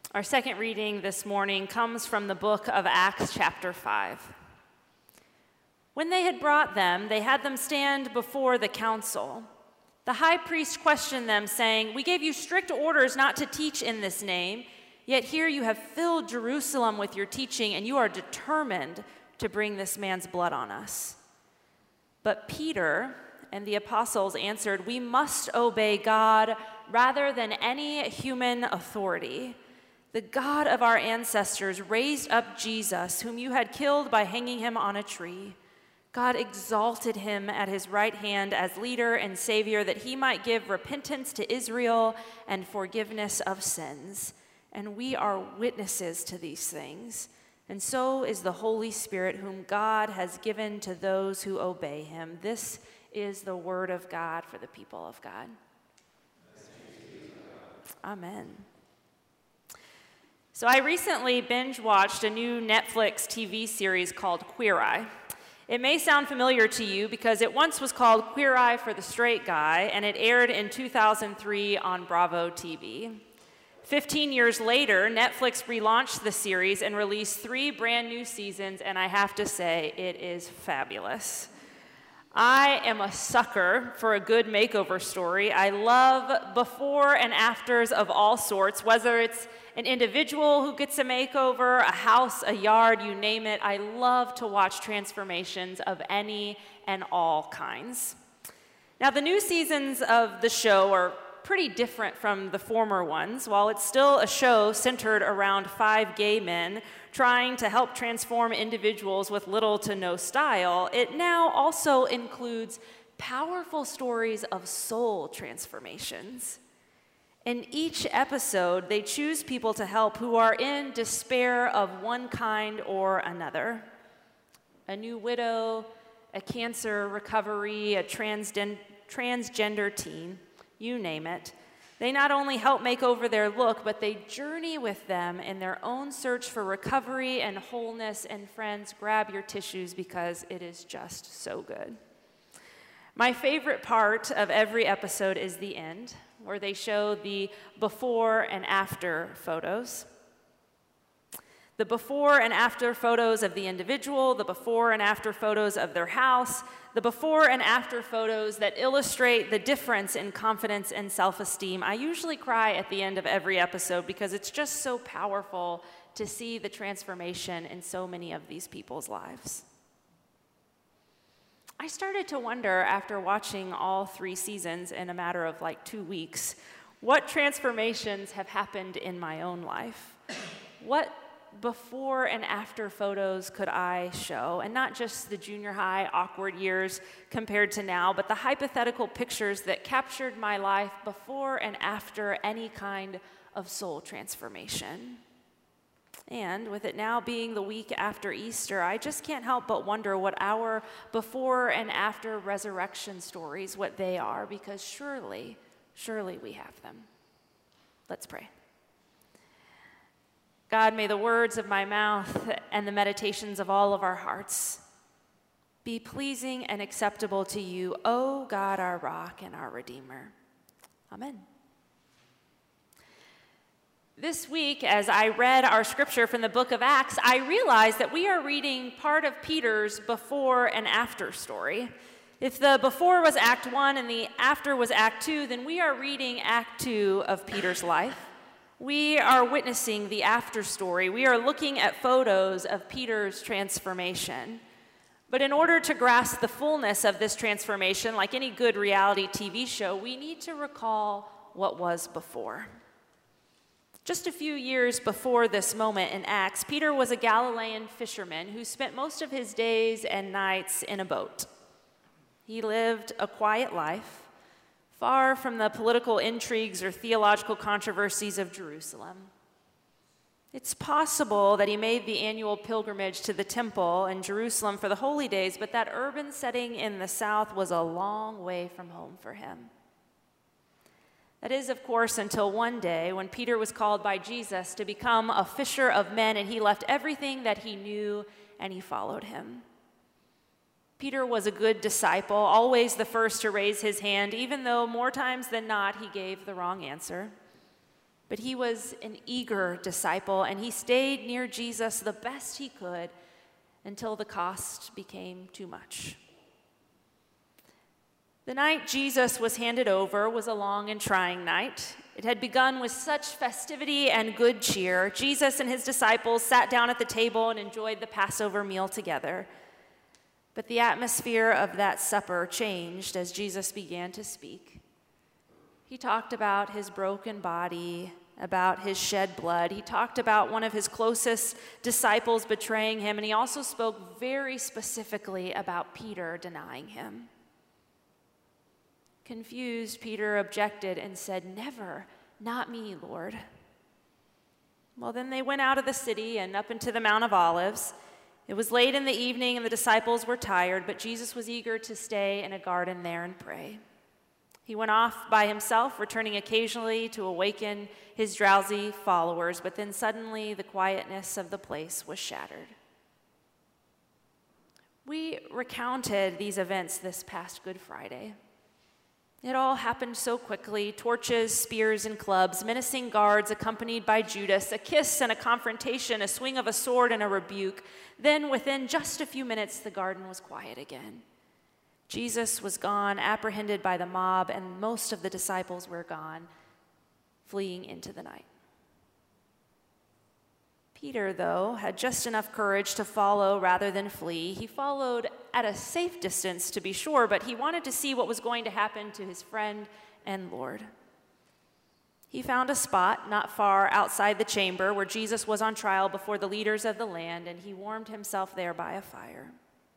Our second reading this morning comes from the book of Acts, chapter 5. When they had brought them, they had them stand before the council. The high priest questioned them, saying, "We gave you strict orders not to teach in this name, yet here you have filled Jerusalem with your teaching, and you are determined to bring this man's blood on us." But Peter and the apostles answered, "We must obey God rather than any human authority. The God of our ancestors raised up Jesus, whom you had killed by hanging him on a tree. God exalted him at his right hand as leader and savior, that he might give repentance to Israel and forgiveness of sins. And we are witnesses to these things. And so is the Holy Spirit, whom God has given to those who obey him." This is the word of God for the people of God. Amen. So I recently binge-watched a new Netflix TV series called Queer Eye. It may sound familiar to you because it once was called Queer Eye for the Straight Guy, and it aired in 2003 on Bravo TV. 15 years later, Netflix relaunched the series and released 3 brand new seasons, and I have to say, it is fabulous. I am a sucker for a good makeover story. I love before and afters of all sorts, whether it's an individual who gets a makeover, a house, a yard, you name it. I love to watch transformations of any and all kinds. Now, the new seasons of the show are pretty different from the former ones. While it's still a show centered around 5 gay men trying to help transform individuals with little to no style, it now also includes powerful stories of soul transformations. In each episode, they choose people to help who are in despair of one kind or another. A new widow, a cancer recovery, a transgender teen, you name it. They not only help make over their look, but they journey with them in their own search for recovery and wholeness. And friends, grab your tissues because it is just so good. My favorite part of every episode is the end, where they show the before and after photos. The before and after photos of the individual, the before and after photos of their house, the before and after photos that illustrate the difference in confidence and self-esteem. I usually cry at the end of every episode because it's just so powerful to see the transformation in so many of these people's lives. I started to wonder after watching all 3 seasons in a matter of like 2 weeks, what transformations have happened in my own life? What before and after photos could I show? And not just the junior high awkward years compared to now, but the hypothetical pictures that captured my life before and after any kind of soul transformation. And with it now being the week after Easter, I just can't help but wonder what our before and after resurrection stories, what they are, because surely we have them. Let's pray. God, may the words of my mouth and the meditations of all of our hearts be pleasing and acceptable to you, O God, our rock and our Redeemer. Amen. This week, as I read our scripture from the book of Acts, I realized that we are reading part of Peter's before and after story. If the before was Act 1 and the after was Act 2, then we are reading Act 2 of Peter's life. We are witnessing the after story. We are looking at photos of Peter's transformation. But in order to grasp the fullness of this transformation, like any good reality TV show, we need to recall what was before. Just a few years before this moment in Acts, Peter was a Galilean fisherman who spent most of his days and nights in a boat. He lived a quiet life, far from the political intrigues or theological controversies of Jerusalem. It's possible that he made the annual pilgrimage to the temple in Jerusalem for the holy days, but that urban setting in the south was a long way from home for him. That is, of course, until one day when Peter was called by Jesus to become a fisher of men, and he left everything that he knew and he followed him. Peter was a good disciple, always the first to raise his hand, even though more times than not he gave the wrong answer. But he was an eager disciple, and he stayed near Jesus the best he could until the cost became too much. The night Jesus was handed over was a long and trying night. It had begun with such festivity and good cheer. Jesus and his disciples sat down at the table and enjoyed the Passover meal together. But the atmosphere of that supper changed as Jesus began to speak. He talked about his broken body, about his shed blood. He talked about one of his closest disciples betraying him, and he also spoke very specifically about Peter denying him. Confused, Peter objected and said, "Never, not me, Lord." Well, then they went out of the city and up into the Mount of Olives. It was late in the evening and the disciples were tired, but Jesus was eager to stay in a garden there and pray. He went off by himself, returning occasionally to awaken his drowsy followers, but then suddenly the quietness of the place was shattered. We recounted these events this past Good Friday. It all happened so quickly: torches, spears, and clubs, menacing guards accompanied by Judas, a kiss and a confrontation, a swing of a sword and a rebuke. Then, within just a few minutes, the garden was quiet again. Jesus was gone, apprehended by the mob, and most of the disciples were gone, fleeing into the night. Peter, though, had just enough courage to follow rather than flee. He followed at a safe distance, to be sure, but he wanted to see what was going to happen to his friend and Lord. He found a spot not far outside the chamber where Jesus was on trial before the leaders of the land, and he warmed himself there by a fire.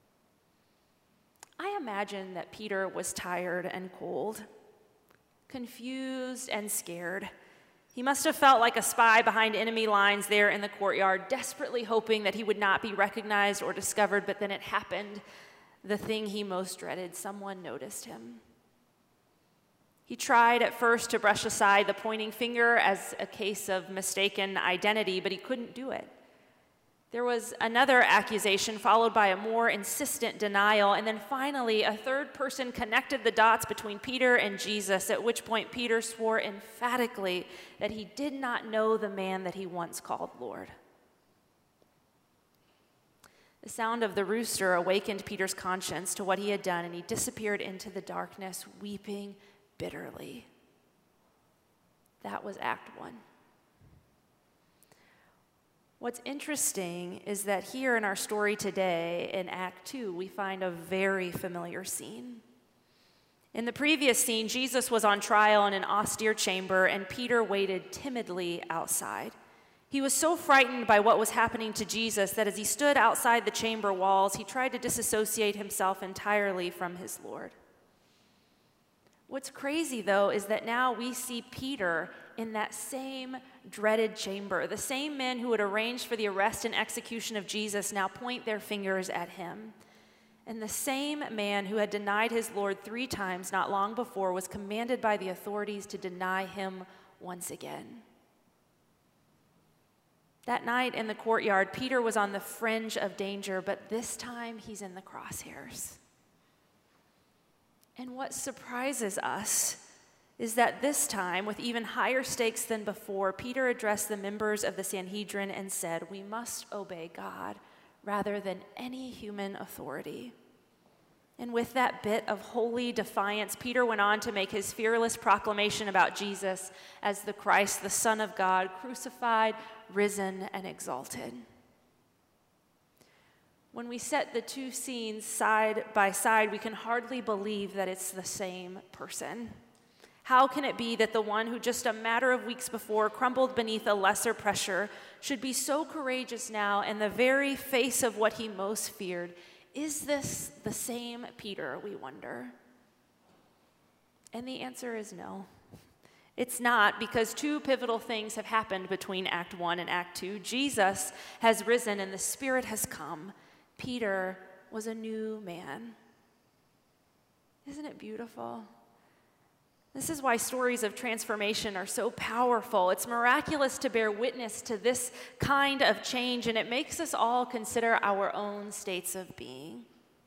I imagine that Peter was tired and cold, confused and scared. He must have felt like a spy behind enemy lines there in the courtyard, desperately hoping that he would not be recognized or discovered, but then it happened, the thing he most dreaded. Someone noticed him. He tried at first to brush aside the pointing finger as a case of mistaken identity, but he couldn't do it. There was another accusation followed by a more insistent denial, and then finally a third person connected the dots between Peter and Jesus, at which point Peter swore emphatically that he did not know the man that he once called Lord. The sound of the rooster awakened Peter's conscience to what he had done, and he disappeared into the darkness, weeping bitterly. That was Act 1. What's interesting is that here in our story today, in Act 2, we find a very familiar scene. In the previous scene, Jesus was on trial in an austere chamber, and Peter waited timidly outside. He was so frightened by what was happening to Jesus that as he stood outside the chamber walls, he tried to disassociate himself entirely from his Lord. What's crazy, though, is that now we see Peter in that same dreaded chamber. The same men who had arranged for the arrest and execution of Jesus now point their fingers at him. And the same man who had denied his Lord 3 times not long before was commanded by the authorities to deny him once again. That night in the courtyard, Peter was on the fringe of danger, but this time he's in the crosshairs. And what surprises us is that this time, with even higher stakes than before, Peter addressed the members of the Sanhedrin and said, "We must obey God rather than any human authority." And with that bit of holy defiance, Peter went on to make his fearless proclamation about Jesus as the Christ, the Son of God, crucified, risen, and exalted. When we set the two scenes side by side, we can hardly believe that it's the same person. How can it be that the one who just a matter of weeks before crumbled beneath a lesser pressure should be so courageous now in the very face of what he most feared? Is this the same Peter, we wonder? And the answer is no. It's not, because 2 pivotal things have happened between Act 1 and Act 2. Jesus has risen and the Spirit has come. Peter was a new man. Isn't it beautiful? This is why stories of transformation are so powerful. It's miraculous to bear witness to this kind of change, and it makes us all consider our own states of being.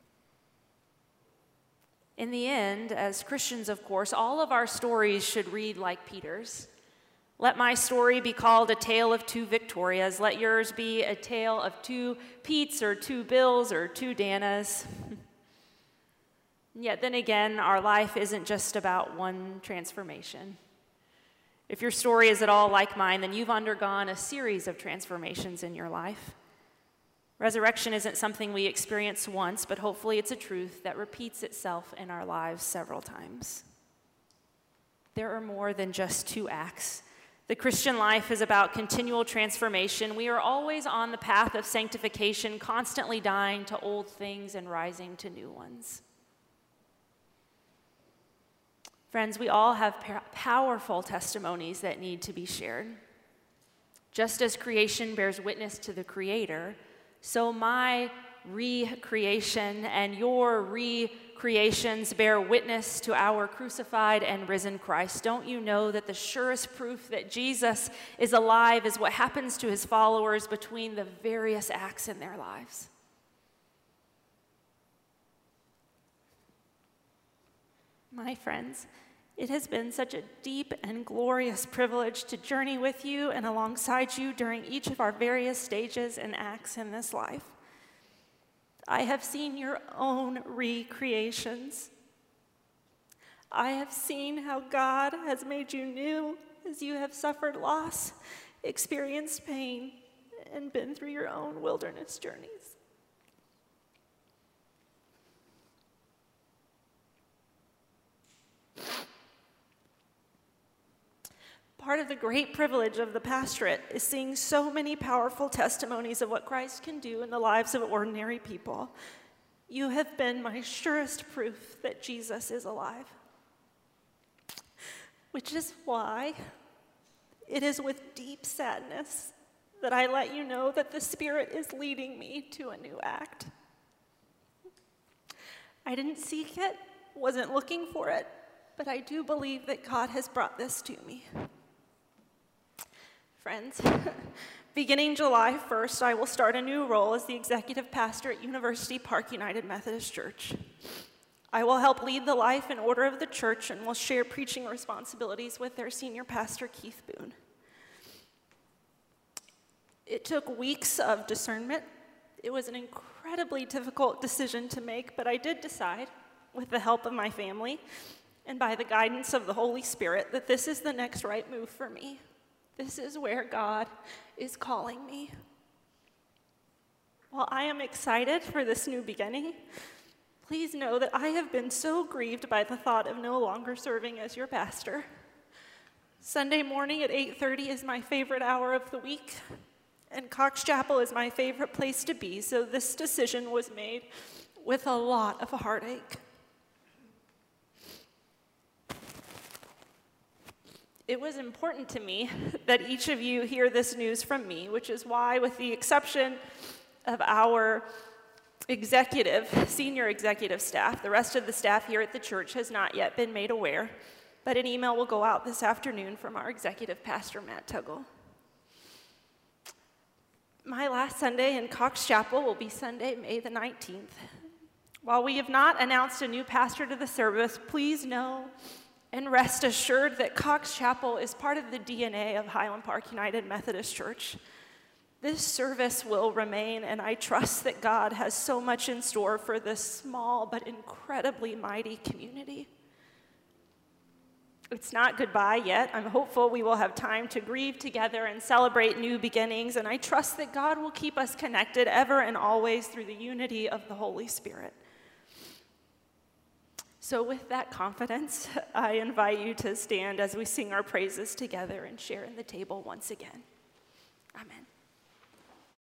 In the end, as Christians, of course, all of our stories should read like Peter's. Let my story be called a tale of two Victorias. Let yours be a tale of two Petes or two Bills or two Danas. Yet then again, our life isn't just about one transformation. If your story is at all like mine, then you've undergone a series of transformations in your life. Resurrection isn't something we experience once, but hopefully it's a truth that repeats itself in our lives several times. There are more than just two acts. The Christian life is about continual transformation. We are always on the path of sanctification, constantly dying to old things and rising to new ones. Friends, we all have powerful testimonies that need to be shared. Just as creation bears witness to the Creator, so my recreation and your recreations bear witness to our crucified and risen Christ. Don't you know that the surest proof that Jesus is alive is what happens to his followers between the various acts in their lives? My friends, it has been such a deep and glorious privilege to journey with you and alongside you during each of our various stages and acts in this life. I have seen your own recreations. I have seen how God has made you new as you have suffered loss, experienced pain, and been through your own wilderness journeys. Part of the great privilege of the pastorate is seeing so many powerful testimonies of what Christ can do in the lives of ordinary people. You have been my surest proof that Jesus is alive. Which is why it is with deep sadness that I let you know that the Spirit is leading me to a new act. I didn't seek it, wasn't looking for it, but I do believe that God has brought this to me. Friends, beginning July 1st, I will start a new role as the executive pastor at University Park United Methodist Church. I will help lead the life and order of the church and will share preaching responsibilities with their senior pastor, Keith Boone. It took weeks of discernment. It was an incredibly difficult decision to make, but I did decide, with the help of my family and by the guidance of the Holy Spirit, that this is the next right move for me. This is where God is calling me. While I am excited for this new beginning, please know that I have been so grieved by the thought of no longer serving as your pastor. Sunday morning at 8:30 is my favorite hour of the week, and Cox Chapel is my favorite place to be, so this decision was made with a lot of heartache. It was important to me that each of you hear this news from me, which is why, with the exception of our senior executive staff, the rest of the staff here at the church has not yet been made aware, but an email will go out this afternoon from our executive pastor, Matt Tuggle. My last Sunday in Cox Chapel will be Sunday, May the 19th. While we have not announced a new pastor to the service, please know and rest assured that Cox Chapel is part of the DNA of Highland Park United Methodist Church. This service will remain, and I trust that God has so much in store for this small but incredibly mighty community. It's not goodbye yet. I'm hopeful we will have time to grieve together and celebrate new beginnings, and I trust that God will keep us connected ever and always through the unity of the Holy Spirit. So with that confidence, I invite you to stand as we sing our praises together and share in the table once again. Amen.